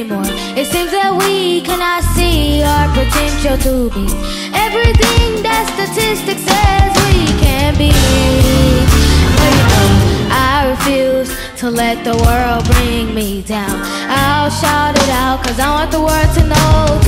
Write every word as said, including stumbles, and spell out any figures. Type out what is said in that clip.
anymore. It seems that we cannot see our potential to be everything that statistics says we can be. But you know, I refuse to let the world bring me down. I'll shout it out, cause I want the world to know